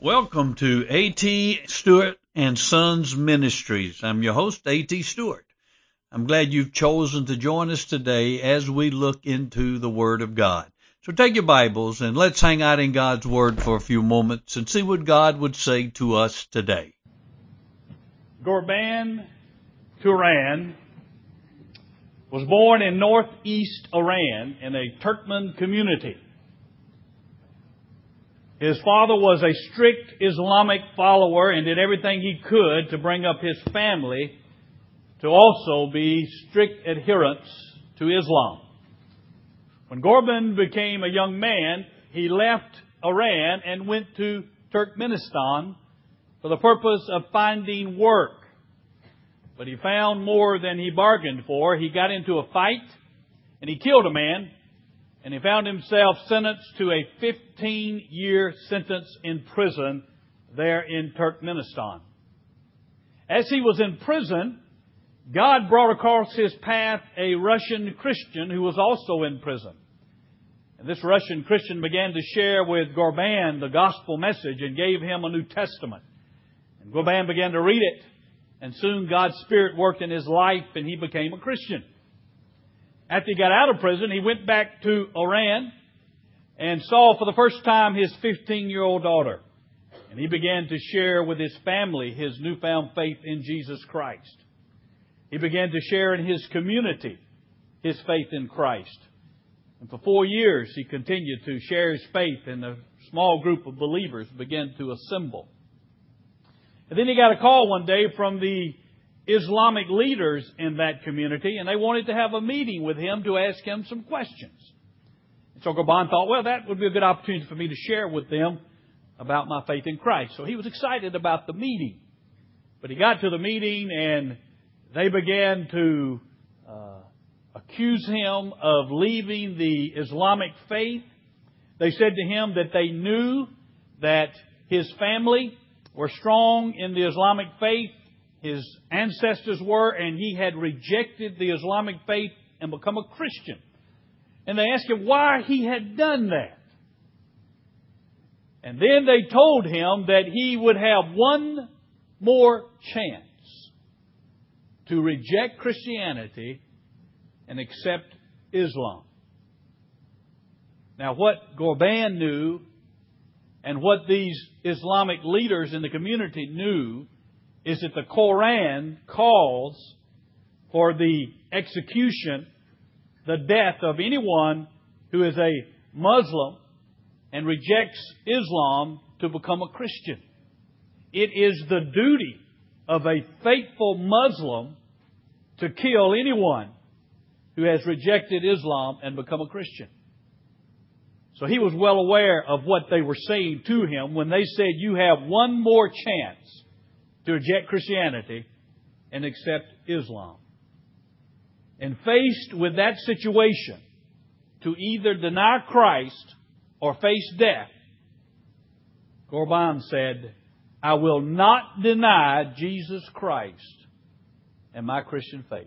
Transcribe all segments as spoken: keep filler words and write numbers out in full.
Welcome to A T. Stewart and Sons Ministries. I'm your host, A T. Stewart. I'm glad you've chosen to join us today as we look into the Word of God. So take your Bibles and let's hang out in God's Word for a few moments and see what God would say to us today. Ghorban Turan was born in northeast Iran in a Turkmen community. His father was a strict Islamic follower and did everything he could to bring up his family to also be strict adherents to Islam. When Ghorban became a young man, he left Iran and went to Turkmenistan for the purpose of finding work. But he found more than he bargained for. He got into a fight and he killed a man, and he found himself sentenced to a fifteen-year sentence in prison there in Turkmenistan. As he was in prison, God brought across his path a Russian Christian who was also in prison. And this Russian Christian began to share with Ghorban the gospel message and gave him a New Testament. And Ghorban began to read it, and soon God's Spirit worked in his life and he became a Christian. After he got out of prison, he went back to Iran and saw for the first time his fifteen-year-old daughter. And he began to share with his family his newfound faith in Jesus Christ. He began to share in his community his faith in Christ. And for four years he continued to share his faith, and a small group of believers began to assemble. And then he got a call one day from the Islamic leaders in that community, and they wanted to have a meeting with him to ask him some questions. And so Ghorban thought, well, that would be a good opportunity for me to share with them about my faith in Christ. So he was excited about the meeting. But he got to the meeting and they began to uh, accuse him of leaving the Islamic faith. They said to him that they knew that his family were strong in the Islamic faith. His ancestors were, and he had rejected the Islamic faith and become a Christian. And they asked him why he had done that. And then they told him that he would have one more chance to reject Christianity and accept Islam. Now, what Ghorban knew and what these Islamic leaders in the community knew is that the Quran calls for the execution, the death of anyone who is a Muslim and rejects Islam to become a Christian. It is the duty of a faithful Muslim to kill anyone who has rejected Islam and become a Christian. So he was well aware of what they were saying to him when they said, you have one more chance to reject Christianity and accept Islam. And faced with that situation, to either deny Christ or face death, Ghorban said, I will not deny Jesus Christ and my Christian faith.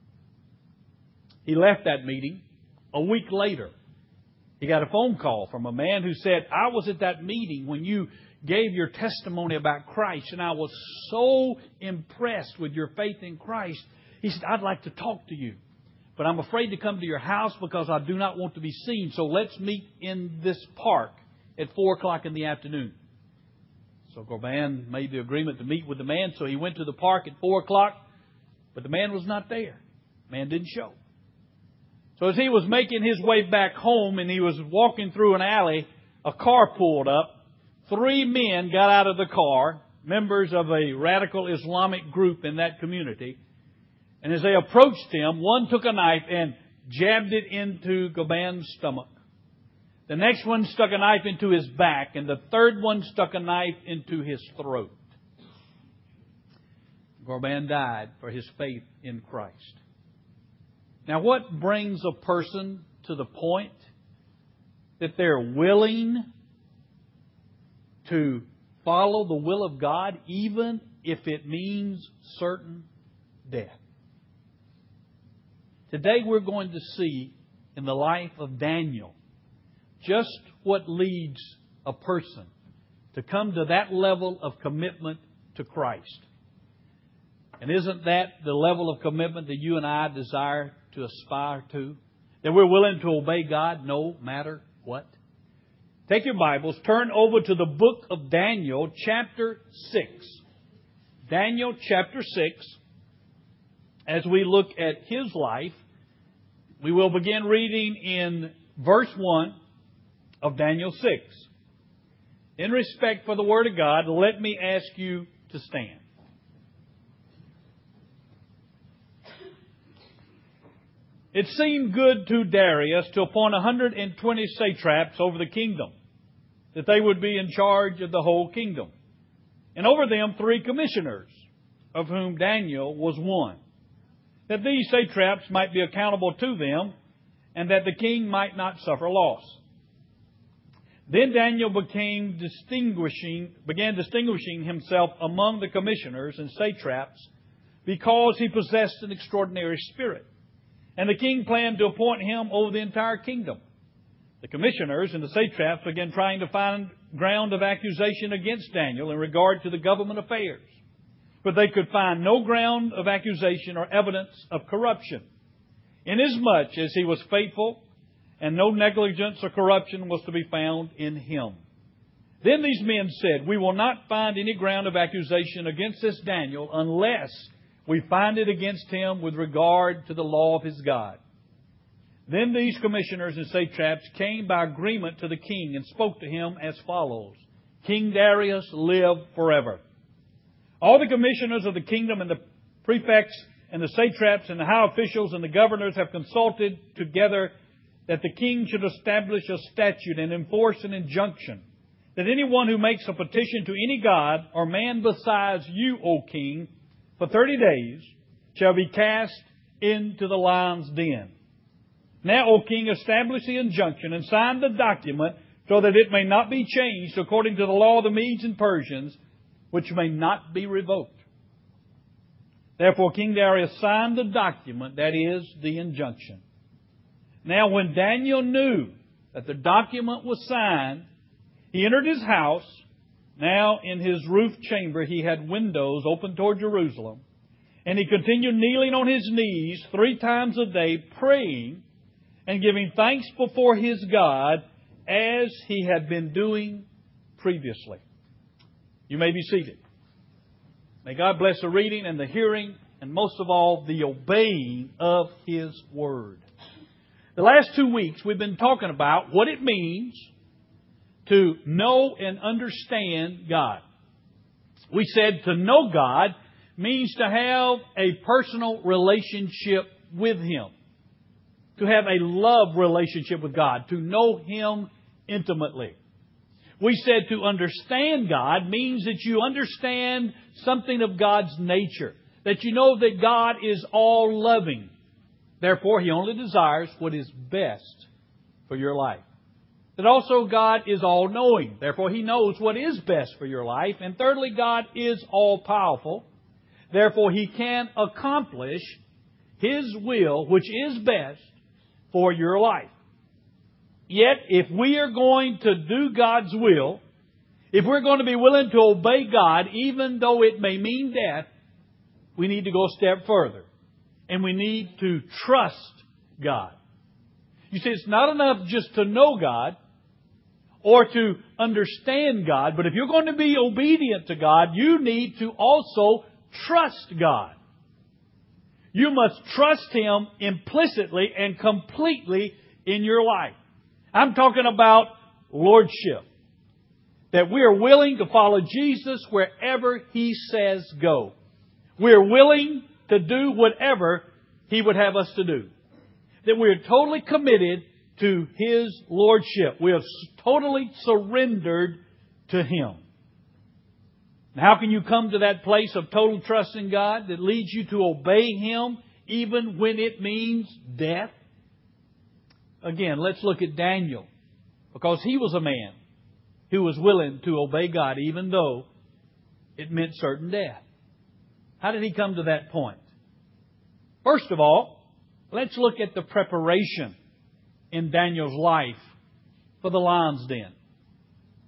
He left that meeting. A week later, he got a phone call from a man who said, I was at that meeting when you gave your testimony about Christ, and I was so impressed with your faith in Christ. He said, I'd like to talk to you, but I'm afraid to come to your house because I do not want to be seen. So let's meet in this park at four o'clock in the afternoon. So Ghorban made the agreement to meet with the man. So he went to the park at four o'clock, but the man was not there. The man didn't show. So as he was making his way back home and he was walking through an alley, a car pulled up. Three men got out of the car, members of a radical Islamic group in that community. And as they approached him, one took a knife and jabbed it into Ghorban's stomach. The next one stuck a knife into his back, and the third one stuck a knife into his throat. Ghorban died for his faith in Christ. Now, what brings a person to the point that they're willing to follow the will of God, even if it means certain death? Today we're going to see in the life of Daniel just what leads a person to come to that level of commitment to Christ. And isn't that the level of commitment that you and I desire to aspire to? That we're willing to obey God no matter what? Take your Bibles, turn over to the book of Daniel, chapter six. Daniel, chapter six. As we look at his life, we will begin reading in verse one of Daniel six. In respect for the Word of God, let me ask you to stand. It seemed good to Darius to appoint one hundred twenty satraps over the kingdom, that they would be in charge of the whole kingdom, and over them three commissioners, of whom Daniel was one, that these satraps might be accountable to them, and that the king might not suffer loss. Then Daniel became distinguishing, began distinguishing himself among the commissioners and satraps, because he possessed an extraordinary spirit. And the king planned to appoint him over the entire kingdom. The commissioners and the satraps began trying to find ground of accusation against Daniel in regard to the government affairs. But they could find no ground of accusation or evidence of corruption, inasmuch as he was faithful, and no negligence or corruption was to be found in him. Then these men said, "We will not find any ground of accusation against this Daniel unless we find it against him with regard to the law of his God." Then these commissioners and satraps came by agreement to the king and spoke to him as follows: "King Darius, live forever. All the commissioners of the kingdom and the prefects and the satraps and the high officials and the governors have consulted together that the king should establish a statute and enforce an injunction, that anyone who makes a petition to any god or man besides you, O king, for thirty days shall be cast into the lion's den. Now, O king, establish the injunction and sign the document so that it may not be changed according to the law of the Medes and Persians, which may not be revoked." Therefore King Darius signed the document, that is, the injunction. Now when Daniel knew that the document was signed, he entered his house. Now in his roof chamber he had windows open toward Jerusalem. And he continued kneeling on his knees three times a day, praying and giving thanks before his God, as he had been doing previously. You may be seated. May God bless the reading and the hearing, and most of all, the obeying of His Word. The last two weeks we've been talking about what it means to know and understand God. We said to know God means to have a personal relationship with Him. To have a love relationship with God. To know Him intimately. We said to understand God means that you understand something of God's nature. That you know that God is all-loving. Therefore, He only desires what is best for your life. That also God is all-knowing. Therefore, He knows what is best for your life. And thirdly, God is all-powerful. Therefore, He can accomplish His will, which is best for your life. Yet, if we are going to do God's will, if we're going to be willing to obey God, even though it may mean death, we need to go a step further. And we need to trust God. You see, it's not enough just to know God or to understand God, but if you're going to be obedient to God, you need to also trust God. You must trust Him implicitly and completely in your life. I'm talking about lordship. That we are willing to follow Jesus wherever He says go. We are willing to do whatever He would have us to do. That we are totally committed to His lordship. We have totally surrendered to Him. Now, how can you come to that place of total trust in God that leads you to obey Him even when it means death? Again, let's look at Daniel, because he was a man who was willing to obey God even though it meant certain death. How did he come to that point? First of all, let's look at the preparation in Daniel's life for the lion's den.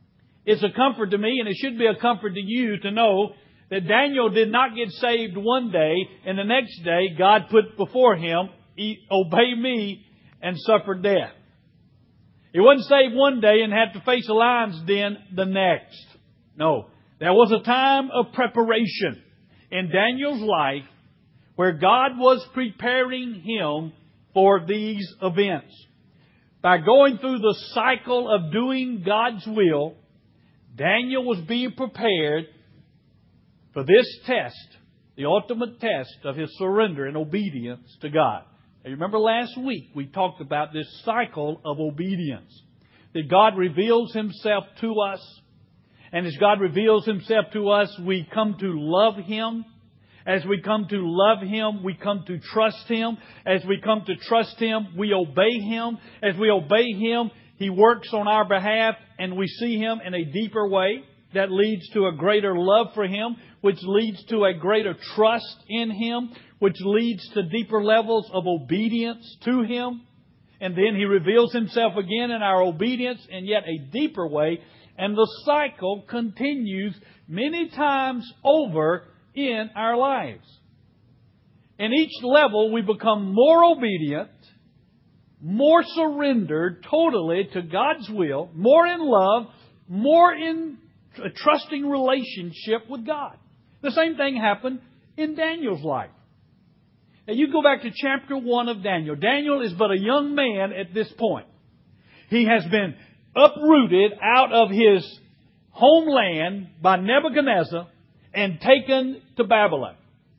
It's a comfort to me, and it should be a comfort to you to know that Daniel did not get saved one day, and the next day God put before him, obey me, and suffer death. He wasn't saved one day and had to face a lion's den the next. No. There was a time of preparation in Daniel's life where God was preparing him for these events. By going through the cycle of doing God's will, Daniel was being prepared for this test, the ultimate test of his surrender and obedience to God. Now, you remember last week we talked about this cycle of obedience. That God reveals Himself to us. And as God reveals Himself to us, we come to love Him. As we come to love Him, we come to trust Him. As we come to trust Him, we obey Him. As we obey Him, He works on our behalf and we see Him in a deeper way that leads to a greater love for Him, which leads to a greater trust in Him, which leads to deeper levels of obedience to Him. And then He reveals Himself again in our obedience in yet a deeper way. And the cycle continues many times over in our lives. In each level, we become more obedient, more surrendered totally to God's will, more in love, more in a trusting relationship with God. The same thing happened in Daniel's life. Now you go back to chapter one of Daniel. Daniel is but a young man at this point. He has been uprooted out of his homeland by Nebuchadnezzar and taken to Babylon.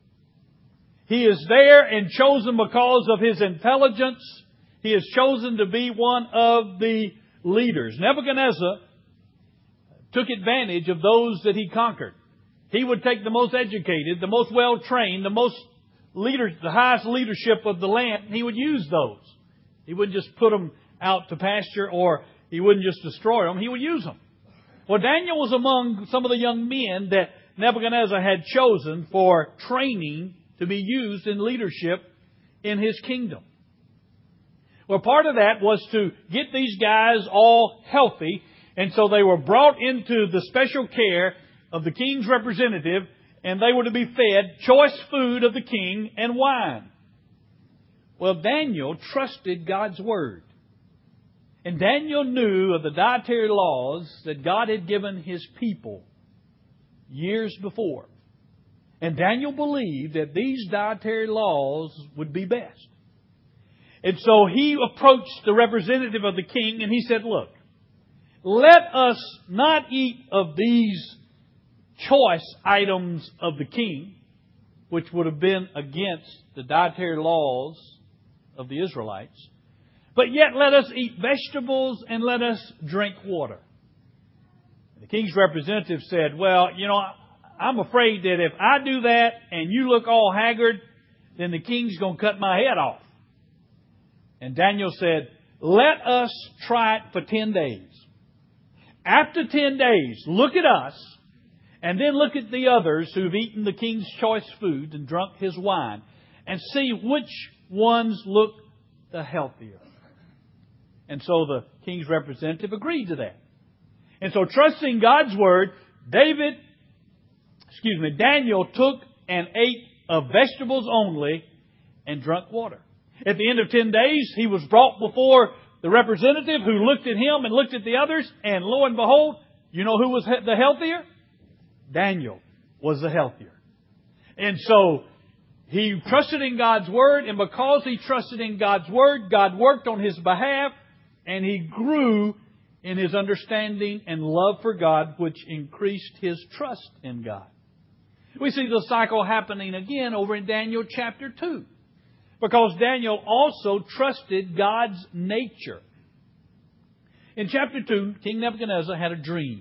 He is there and chosen because of his intelligence. He is chosen to be one of the leaders. Nebuchadnezzar took advantage of those that he conquered. He would take the most educated, the most well-trained, the most leaders, the highest leadership of the land, and he would use those. He wouldn't just put them out to pasture, or he wouldn't just destroy them. He would use them. Well, Daniel was among some of the young men that Nebuchadnezzar had chosen for training to be used in leadership in his kingdom. Well, part of that was to get these guys all healthy, and so they were brought into the special care of the king's representative, and they were to be fed choice food of the king and wine. Well, Daniel trusted God's Word. And Daniel knew of the dietary laws that God had given His people years before. And Daniel believed that these dietary laws would be best. And so he approached the representative of the king and he said, look, let us not eat of these choice items of the king, which would have been against the dietary laws of the Israelites, but yet let us eat vegetables and let us drink water. The king's representative said, well, you know, I'm afraid that if I do that and you look all haggard, then the king's going to cut my head off. And Daniel said, let us try it for ten days. After ten days, look at us and then look at the others who've eaten the king's choice food and drunk his wine and see which ones look the healthier. And so the king's representative agreed to that. And so trusting God's Word, David, excuse me, Daniel took and ate of vegetables only and drank water. At the end of ten days, he was brought before the representative who looked at him and looked at the others. And lo and behold, you know who was the healthier? Daniel was the healthier. And so he trusted in God's Word. And because he trusted in God's Word, God worked on his behalf. And he grew in his understanding and love for God, which increased his trust in God. We see the cycle happening again over in Daniel chapter two. Because Daniel also trusted God's nature. In chapter two, King Nebuchadnezzar had a dream.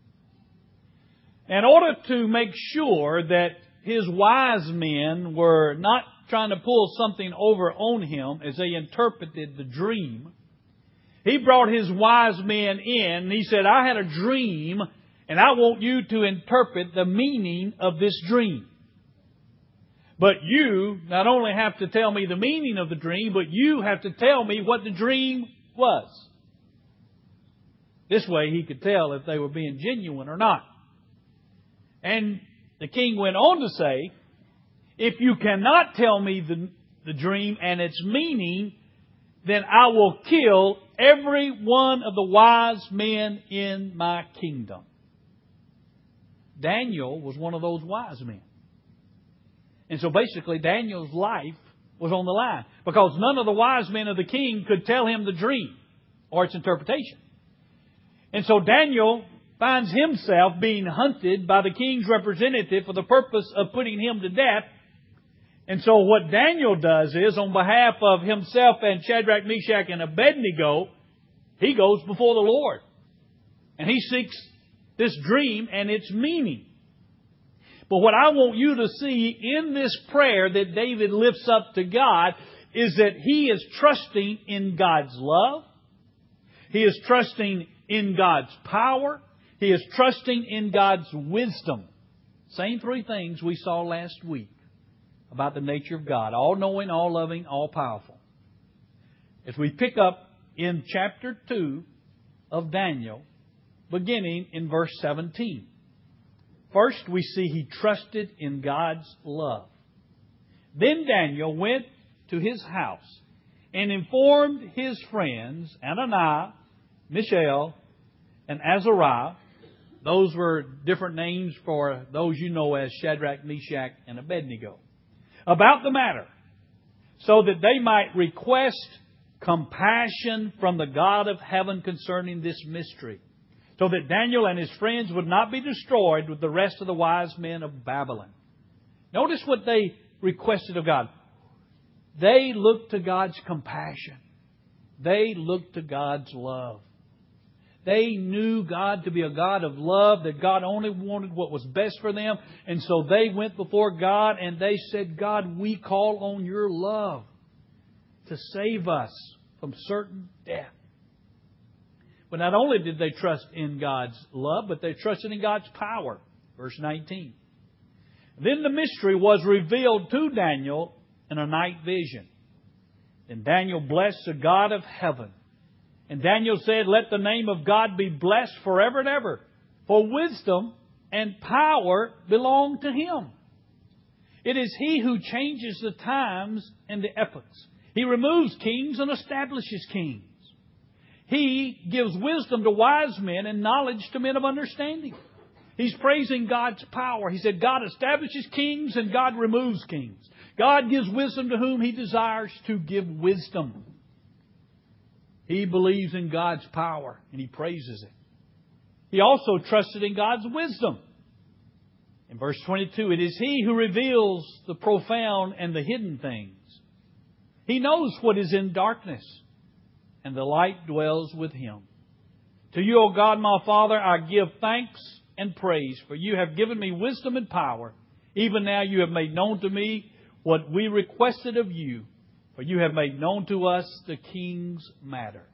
In order to make sure that his wise men were not trying to pull something over on him as they interpreted the dream, he brought his wise men in and he said, I had a dream and I want you to interpret the meaning of this dream. But you not only have to tell me the meaning of the dream, but you have to tell me what the dream was. This way he could tell if they were being genuine or not. And the king went on to say, if you cannot tell me the, the dream and its meaning, then I will kill every one of the wise men in my kingdom. Daniel was one of those wise men. And so basically Daniel's life was on the line, because none of the wise men of the king could tell him the dream or its interpretation. And so Daniel finds himself being hunted by the king's representative for the purpose of putting him to death. And so what Daniel does is, on behalf of himself and Shadrach, Meshach, and Abednego, he goes before the Lord. And he seeks this dream and its meaning. But what I want you to see in this prayer that David lifts up to God is that he is trusting in God's love. He is trusting in God's power. He is trusting in God's wisdom. Same three things we saw last week about the nature of God. All-knowing, all-loving, all-powerful. As we pick up in chapter two of Daniel, beginning in verse seventeen. First, we see he trusted in God's love. Then Daniel went to his house and informed his friends, Ananiah, Mishael, and Azariah. Those were different names for those you know as Shadrach, Meshach, and Abednego, about the matter, so that they might request compassion from the God of heaven concerning this mystery, so that Daniel and his friends would not be destroyed with the rest of the wise men of Babylon. Notice what they requested of God. They looked to God's compassion. They looked to God's love. They knew God to be a God of love, that God only wanted what was best for them. And so they went before God and they said, God, we call on your love to save us from certain death. But not only did they trust in God's love, but they trusted in God's power. Verse nineteen. Then the mystery was revealed to Daniel in a night vision. And Daniel blessed the God of heaven. And Daniel said, let the name of God be blessed forever and ever. For wisdom and power belong to Him. It is He who changes the times and the epochs. He removes kings and establishes kings. He gives wisdom to wise men and knowledge to men of understanding. He's praising God's power. He said God establishes kings and God removes kings. God gives wisdom to whom He desires to give wisdom. He believes in God's power and he praises it. He also trusted in God's wisdom. In verse twenty-two, it is He who reveals the profound and the hidden things. He knows what is in darkness, and the light dwells with Him. To you, O God, my Father, I give thanks and praise, for you have given me wisdom and power. Even now you have made known to me what we requested of you, for you have made known to us the king's matter.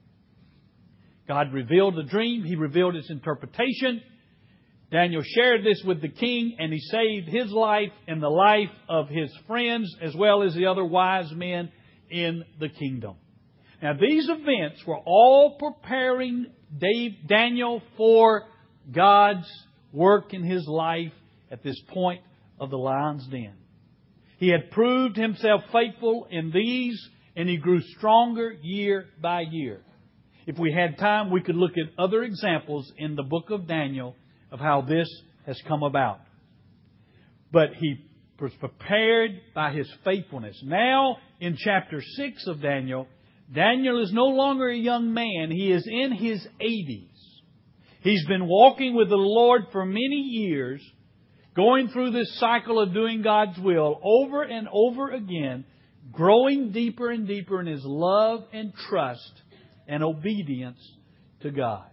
God revealed the dream. He revealed its interpretation. Daniel shared this with the king, and he saved his life and the life of his friends, as well as the other wise men in the kingdom. Now, these events were all preparing Dave, Daniel for God's work in his life at this point of the lion's den. He had proved himself faithful in these, and he grew stronger year by year. If we had time, we could look at other examples in the book of Daniel of how this has come about. But he was prepared by his faithfulness. Now, in chapter six of Daniel, Daniel is no longer a young man. He is in his eighties. He's been walking with the Lord for many years, going through this cycle of doing God's will over and over again, growing deeper and deeper in his love and trust and obedience to God.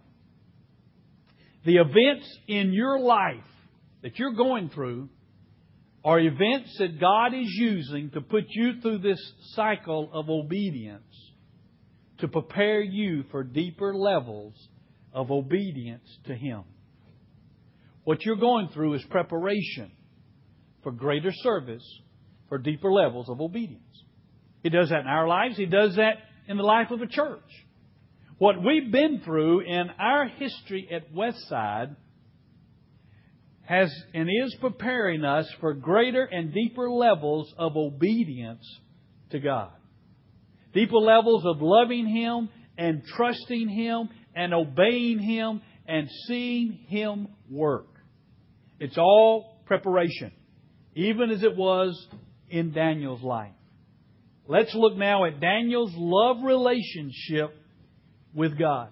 The events in your life that you're going through are events that God is using to put you through this cycle of obedience, to prepare you for deeper levels of obedience to Him. What you're going through is preparation for greater service, for deeper levels of obedience. He does that in our lives. He does that in the life of a church. What we've been through in our history at Westside has and is preparing us for greater and deeper levels of obedience to God. Deeper levels of loving Him and trusting Him and obeying Him and seeing Him work. It's all preparation, even as it was in Daniel's life. Let's look now at Daniel's love relationship with God.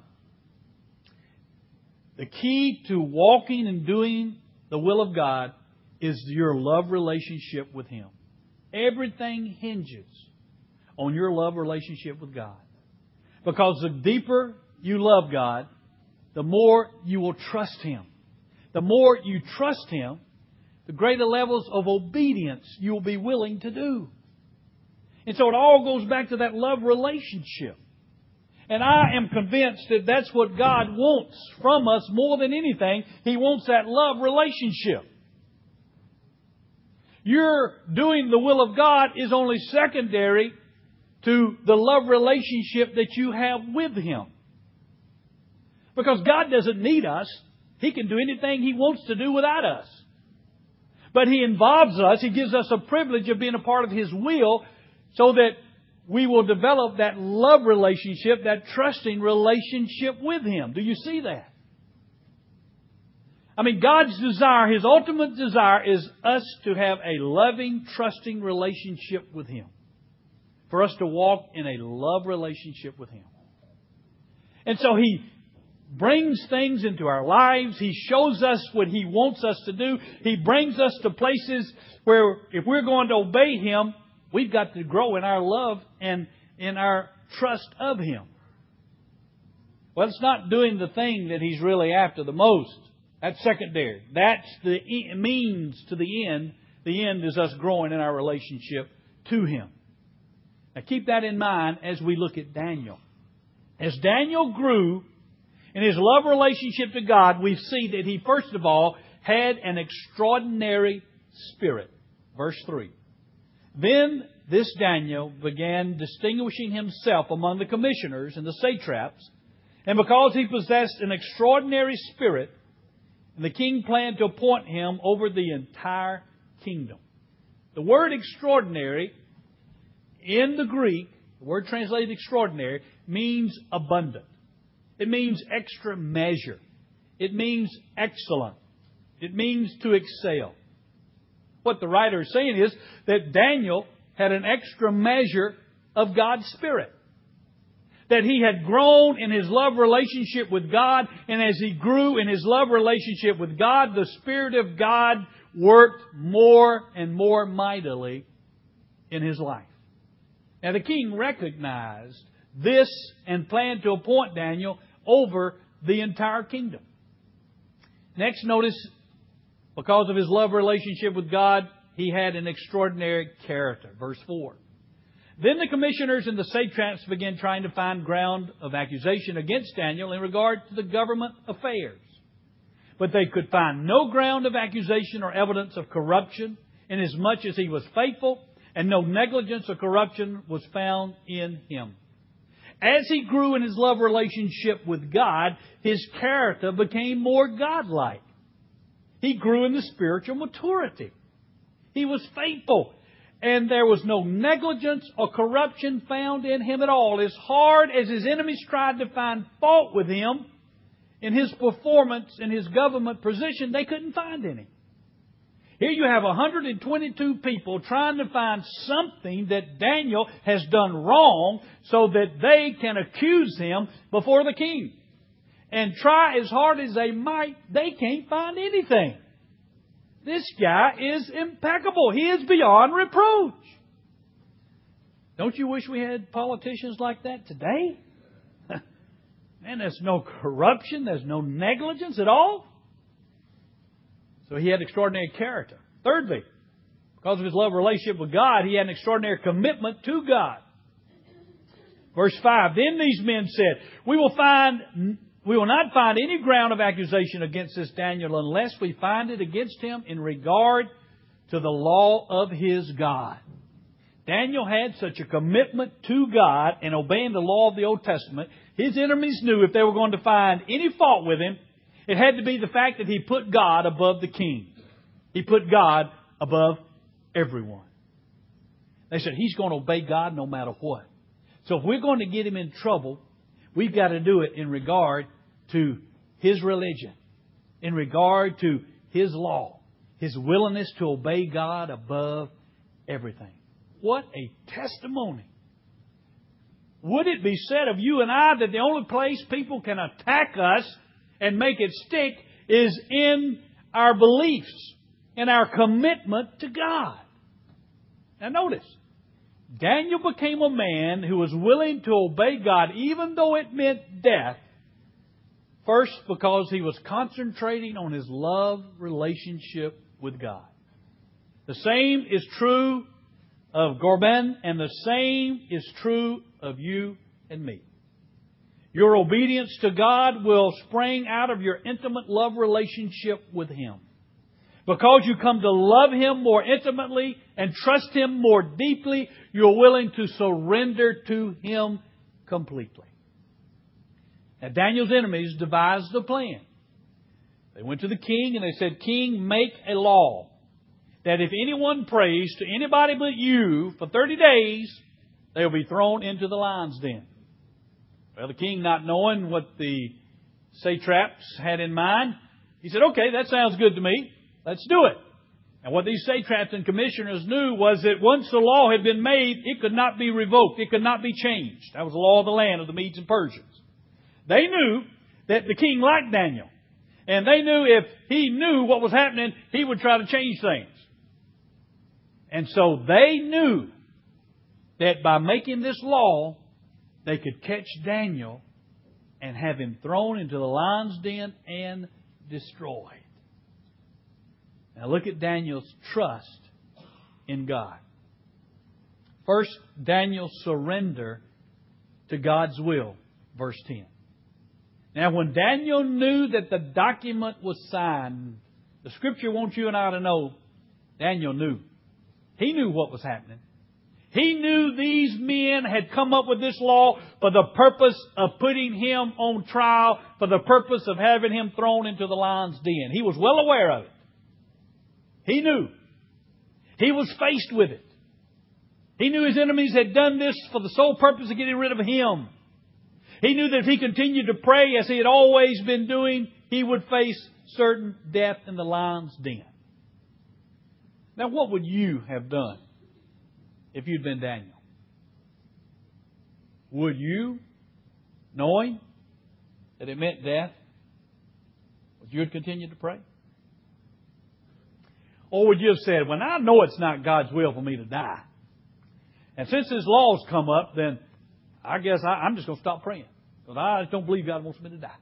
The key to walking and doing the will of God is your love relationship with Him. Everything hinges on your love relationship with God. Because the deeper you love God, the more you will trust Him. The more you trust Him, the greater levels of obedience you will be willing to do. And so it all goes back to that love relationship. And I am convinced that that's what God wants from us more than anything. He wants that love relationship. Your doing the will of God is only secondary to the love relationship that you have with Him. Because God doesn't need us. He can do anything He wants to do without us. But He involves us. He gives us a privilege of being a part of His will so that we will develop that love relationship, that trusting relationship with Him. Do you see that? I mean, God's desire, His ultimate desire is us to have a loving, trusting relationship with Him. For us to walk in a love relationship with Him. And so He brings things into our lives. He shows us what He wants us to do. He brings us to places where if we're going to obey Him, we've got to grow in our love and in our trust of Him. Well, it's not doing the thing that He's really after the most. That's secondary. That's the means to the end. The end is us growing in our relationship to Him. Now keep that in mind as we look at Daniel. As Daniel grew in his love relationship to God, we see that he first of all had an extraordinary spirit. Verse three. Then this Daniel began distinguishing himself among the commissioners and the satraps, and because he possessed an extraordinary spirit, the king planned to appoint him over the entire kingdom. The word extraordinary in the Greek, the word translated extraordinary, means abundant. It means extra measure. It means excellent. It means to excel. What the writer is saying is that Daniel had an extra measure of God's Spirit. That he had grown in his love relationship with God, and as he grew in his love relationship with God, the Spirit of God worked more and more mightily in his life. Now the king recognized this and planned to appoint Daniel over the entire kingdom. Next, notice, because of his love relationship with God, he had an extraordinary character. Verse four. Then the commissioners and the satraps began trying to find ground of accusation against Daniel in regard to the government affairs. But they could find no ground of accusation or evidence of corruption, inasmuch as he was faithful, and no negligence or corruption was found in him. As he grew in his love relationship with God, his character became more godlike. He grew in the spiritual maturity. He was faithful. And there was no negligence or corruption found in him at all. As hard as his enemies tried to find fault with him in his performance in his government position, they couldn't find any. Here you have one hundred twenty-two people trying to find something that Daniel has done wrong so that they can accuse him before the king. And try as hard as they might, they can't find anything. This guy is impeccable. He is beyond reproach. Don't you wish we had politicians like that today? Man, there's no corruption. There's no negligence at all. So he had extraordinary character. Thirdly, because of his love relationship with God, he had an extraordinary commitment to God. Verse five, then these men said, we will find... We will not find any ground of accusation against this Daniel unless we find it against him in regard to the law of his God. Daniel had such a commitment to God and obeying the law of the Old Testament, his enemies knew if they were going to find any fault with him, it had to be the fact that he put God above the king. He put God above everyone. They said, he's going to obey God no matter what. So if we're going to get him in trouble, we've got to do it in regard to his religion, in regard to his law, his willingness to obey God above everything. What a testimony. Would it be said of you and I that the only place people can attack us and make it stick is in our beliefs, in our commitment to God? Now notice, Daniel became a man who was willing to obey God even though it meant death. First, because he was concentrating on his love relationship with God. The same is true of Gorban, and the same is true of you and me. Your obedience to God will spring out of your intimate love relationship with Him. Because you come to love Him more intimately and trust Him more deeply, you're willing to surrender to Him completely. Now, Daniel's enemies devised a plan. They went to the king and they said, King, make a law that if anyone prays to anybody but you for thirty days, they'll be thrown into the lion's den. Well, the king, not knowing what the satraps had in mind, he said, okay, that sounds good to me. Let's do it. And what these satraps and commissioners knew was that once the law had been made, it could not be revoked. It could not be changed. That was the law of the land of the Medes and Persians. They knew that the king liked Daniel. And they knew if he knew what was happening, he would try to change things. And so they knew that by making this law, they could catch Daniel and have him thrown into the lion's den and destroyed. Now look at Daniel's trust in God. First, Daniel's surrender to God's will. Verse ten. Now when Daniel knew that the document was signed, the Scripture wants you and I to know, Daniel knew. He knew what was happening. He knew these men had come up with this law for the purpose of putting him on trial, for the purpose of having him thrown into the lion's den. He was well aware of it. He knew. He was faced with it. He knew his enemies had done this for the sole purpose of getting rid of him. He knew that if he continued to pray as he had always been doing, he would face certain death in the lion's den. Now, what would you have done if you'd been Daniel? Would you, knowing that it meant death, would you have continued to pray? Or would you have said, well, I know it's not God's will for me to die. And since this law's come up, then I guess I, I'm just going to stop praying. Because I just don't believe God wants me to die.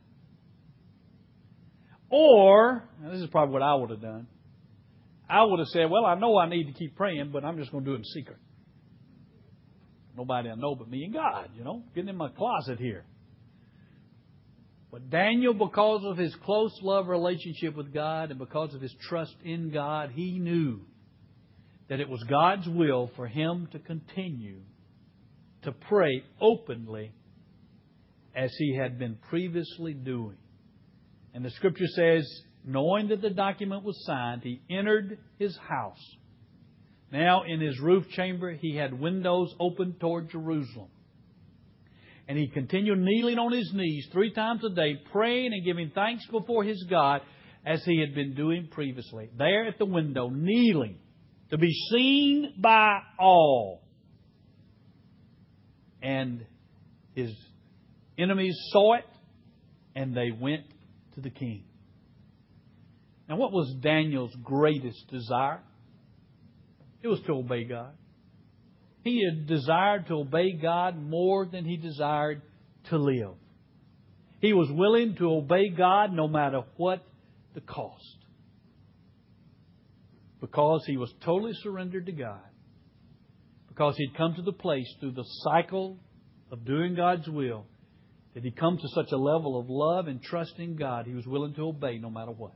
Or, and this is probably what I would have done, I would have said, well, I know I need to keep praying, but I'm just going to do it in secret. Nobody I know but me and God, you know, getting in my closet here. But Daniel, because of his close love relationship with God and because of his trust in God, he knew that it was God's will for him to continue to pray openly as he had been previously doing. And the Scripture says, knowing that the document was signed, he entered his house. Now in his roof chamber, he had windows open toward Jerusalem. And he continued kneeling on his knees three times a day, praying and giving thanks before his God as he had been doing previously. There at the window, kneeling, to be seen by all. And his enemies saw it, and they went to the king. Now, what was Daniel's greatest desire? It was to obey God. He had desired to obey God more than he desired to live. He was willing to obey God no matter what the cost. Because he was totally surrendered to God. Because he'd come to the place through the cycle of doing God's will that he'd come to such a level of love and trust in God, he was willing to obey no matter what.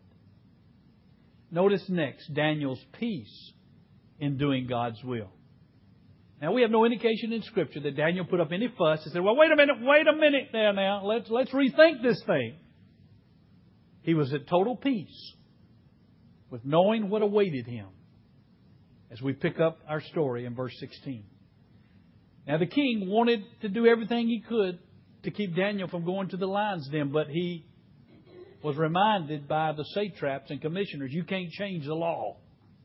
Notice next Daniel's peace in doing God's will. Now, we have no indication in Scripture that Daniel put up any fuss and said, well, wait a minute, wait a minute there now. Let's, let's rethink this thing. He was at total peace with knowing what awaited him as we pick up our story in verse sixteen. Now, the king wanted to do everything he could to keep Daniel from going to the lion's den, but he was reminded by the satraps and commissioners, you can't change the law.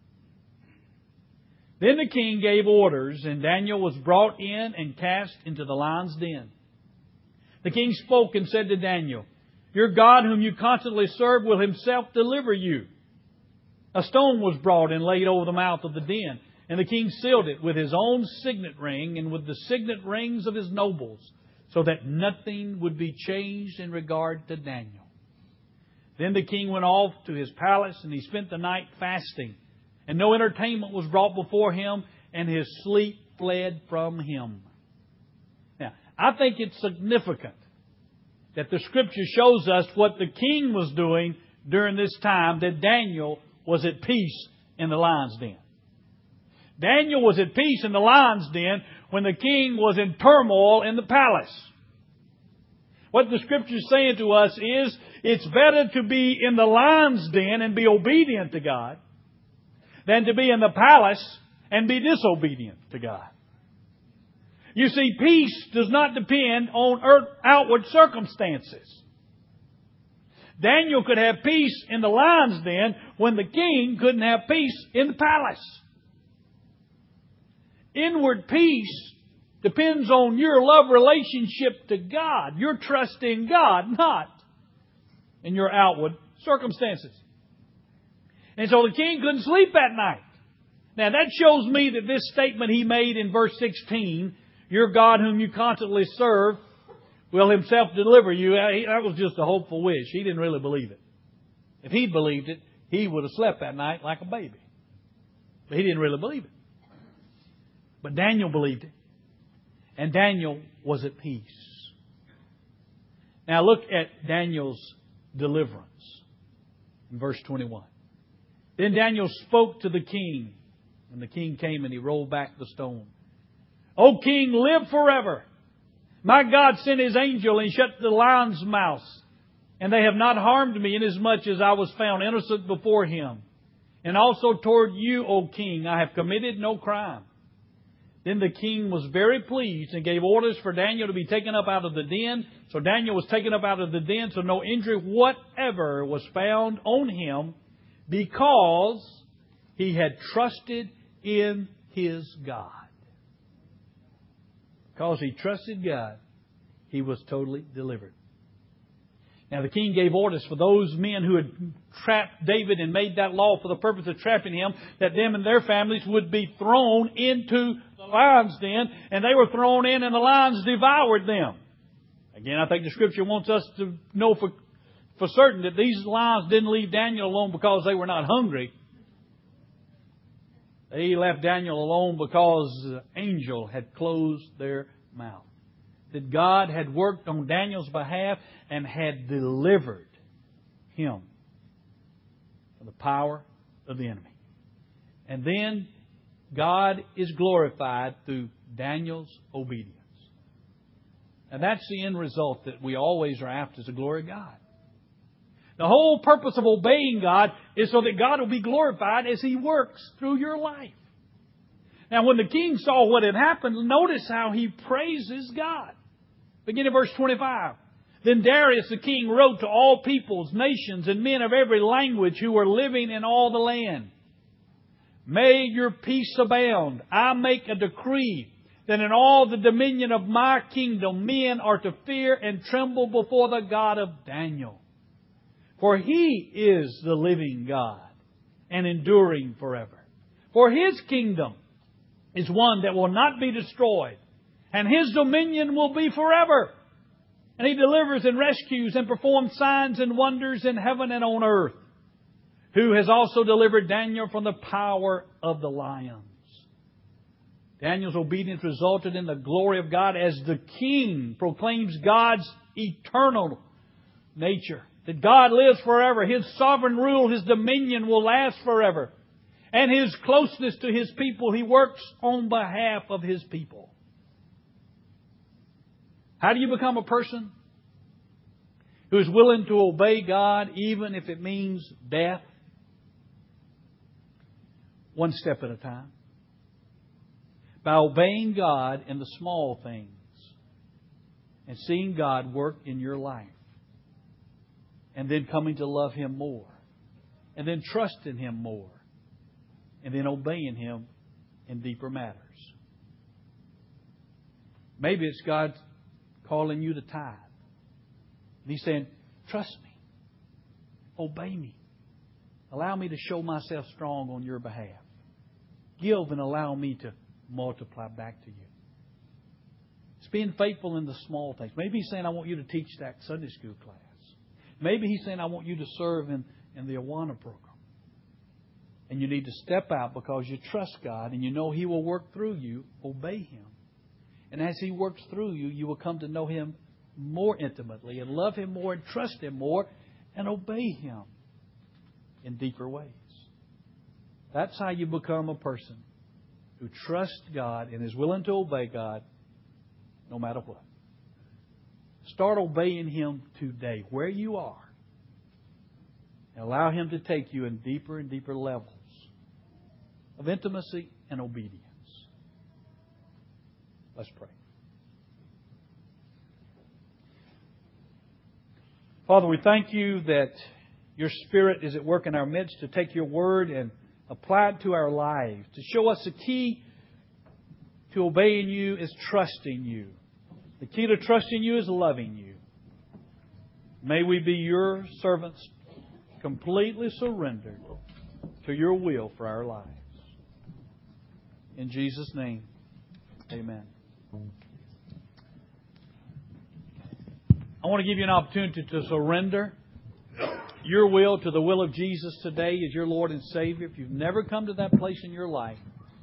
Then the king gave orders, and Daniel was brought in and cast into the lion's den. The king spoke and said to Daniel, your God whom you constantly serve will himself deliver you. A stone was brought and laid over the mouth of the den, and the king sealed it with his own signet ring and with the signet rings of his nobles, so that nothing would be changed in regard to Daniel. Then the king went off to his palace, and he spent the night fasting. And no entertainment was brought before him, and his sleep fled from him. Now, I think it's significant that the Scripture shows us what the king was doing during this time, that Daniel was at peace in the lion's den. Daniel was at peace in the lion's den when the king was in turmoil in the palace. What the Scripture is saying to us is, it's better to be in the lion's den and be obedient to God than to be in the palace and be disobedient to God. You see, peace does not depend on earth, outward circumstances. Daniel could have peace in the lion's den when the king couldn't have peace in the palace. Inward peace depends on your love relationship to God, your trust in God, not in your outward circumstances. And so the king couldn't sleep that night. Now that shows me that this statement he made in verse sixteen, your God whom you constantly serve will himself deliver you, that was just a hopeful wish. He didn't really believe it. If he'd believed it, he would have slept that night like a baby. But he didn't really believe it. But Daniel believed it. And Daniel was at peace. Now look at Daniel's deliverance in verse twenty-one. Then Daniel spoke to the king, and the king came and he rolled back the stone. O king, live forever. My God sent His angel and shut the lion's mouth, and they have not harmed me inasmuch as I was found innocent before him. And also toward you, O king, I have committed no crime. Then the king was very pleased and gave orders for Daniel to be taken up out of the den. So Daniel was taken up out of the den, so no injury whatever was found on him, because he had trusted in his God. Because he trusted God, he was totally delivered. Now the king gave orders for those men who had trapped David and made that law for the purpose of trapping him, that them and their families would be thrown into the lion's den, and they were thrown in and the lions devoured them. Again, I think the Scripture wants us to know for, for certain that these lions didn't leave Daniel alone because they were not hungry. They left Daniel alone because the angel had closed their mouth. That God had worked on Daniel's behalf and had delivered him from the power of the enemy. And then God is glorified through Daniel's obedience. And that's the end result that we always are after, is the glory of God. The whole purpose of obeying God is so that God will be glorified as He works through your life. Now, when the king saw what had happened, notice how he praises God. Begin in verse twenty-five. Then Darius the king wrote to all peoples, nations, and men of every language who were living in all the land. May your peace abound. I make a decree that in all the dominion of my kingdom men are to fear and tremble before the God of Daniel. For He is the living God and enduring forever. For His kingdom is one that will not be destroyed, and His dominion will be forever. And He delivers and rescues and performs signs and wonders in heaven and on earth. Who has also delivered Daniel from the power of the lions. Daniel's obedience resulted in the glory of God as the king proclaims God's eternal nature. That God lives forever. His sovereign rule, His dominion will last forever. and His closeness to His people, He works on behalf of His people. How do you become a person who is willing to obey God even if it means death? One step at a time. By obeying God in the small things and seeing God work in your life. And then coming to love Him more. And then trusting Him more. And then obeying Him in deeper matters. Maybe it's God calling you to tithe. And He's saying, trust me. Obey me. Allow me to show myself strong on your behalf. Give and allow me to multiply back to you. It's being faithful in the small things. Maybe He's saying, I want you to teach that Sunday school class. Maybe He's saying, I want you to serve in, in the Awana program. And you need to step out because you trust God and you know He will work through you. Obey Him. And as He works through you, you will come to know Him more intimately and love Him more and trust Him more and obey Him in deeper ways. That's how you become a person who trusts God and is willing to obey God no matter what. Start obeying Him today, where you are. And allow Him to take you in deeper and deeper levels of intimacy and obedience. Let's pray. Father, we thank You that Your Spirit is at work in our midst to take Your Word and apply it to our lives. To show us the key to obeying You is trusting You. The key to trusting You is loving You. May we be Your servants, completely surrendered to Your will for our lives. In Jesus' name, amen. I want to give you an opportunity to surrender your will to the will of Jesus today as your Lord and Savior. If you've never come to that place in your life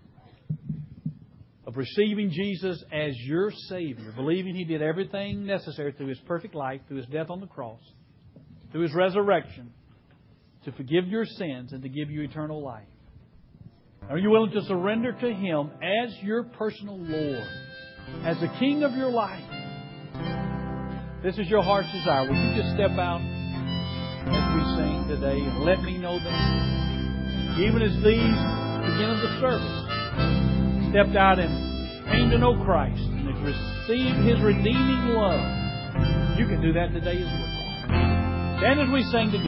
of receiving Jesus as your Savior, believing He did everything necessary through His perfect life, through His death on the cross, through His resurrection, to forgive your sins and to give you eternal life. Are you willing to surrender to Him as your personal Lord, as the King of your life? This is your heart's desire. Will you just step out as we sing today and let me know that even as these beginning the service stepped out and came to know Christ and has received His redeeming love, you can do that today as well. Stand as we sing together.